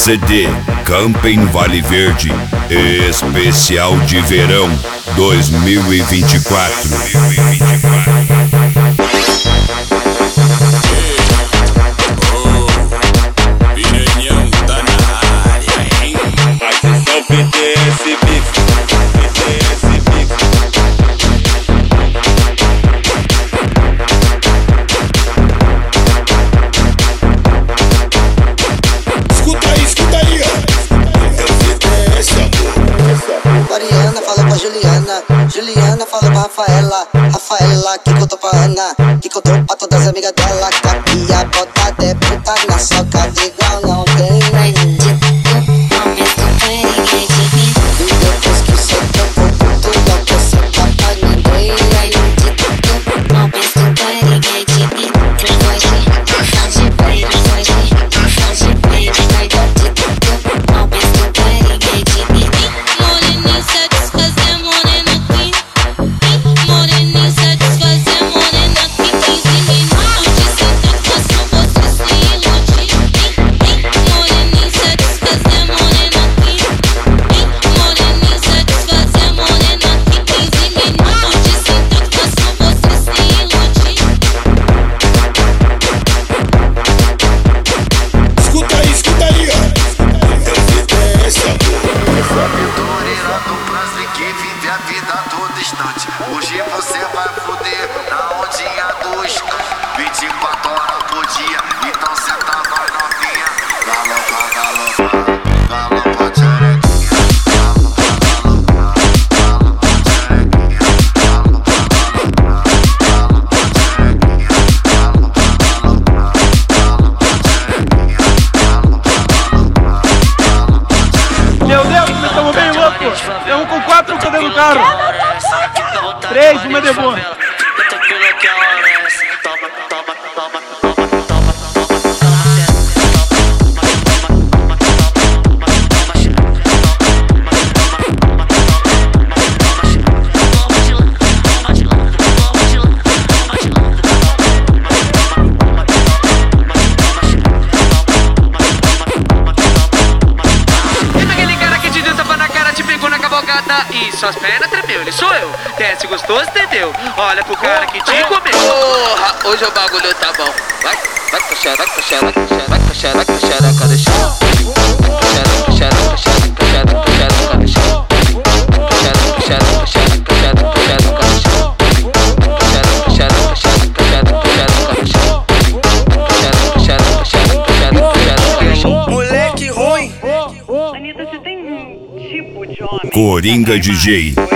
CD Camping Vale Verde Especial de Verão 2024. Piranhão tá na área, hein? Atenção, BTS Mix, BTS Mix. Escuta aí, ó. É o BTS, amor. Mariana falou pra Juliana, Juliana falou pra Rafaela, Rafaela que contou pra Ana, que contou pra todas as amigas dela, que a pia botada é puta na soca de igual não tem. E depois que você tocou tudo, não conserta pra ninguém. Hoje você vai foder na ondinha do instante 24 horas por dia, então cê tá mais novinha. Galopa, galopa, galopa tcherequinha. Galopa, galopa, galopa tcherequinha. Galopa, galopa, galopa tcherequinha. Galopa, galopa, galopa tcherequinha. Galopa, galopa, galopa tcherequinha. Meu Deus, nós estamos bem loucos. É um com 4 cadê no carro? 3, uma de boa. E suas pernas tremeu, ele sou eu. Desce gostoso, entendeu? Olha pro cara que te comeu. Porra, hoje o bagulho tá bom. Vai com xereca, xereca, xereca, xereca, xereca do chão. Xereca, xereca, xereca, xereca, xereca do chão. Xereca, xereca, xereca, xereca, xereca do chão. Xereca, xereca, xereca, xereca, xereca do chão. Xereca, xereca, xereca, xereca, xereca do chão. Moleque ruim. Anitta, você tem um tipo de homem? Coringa DJ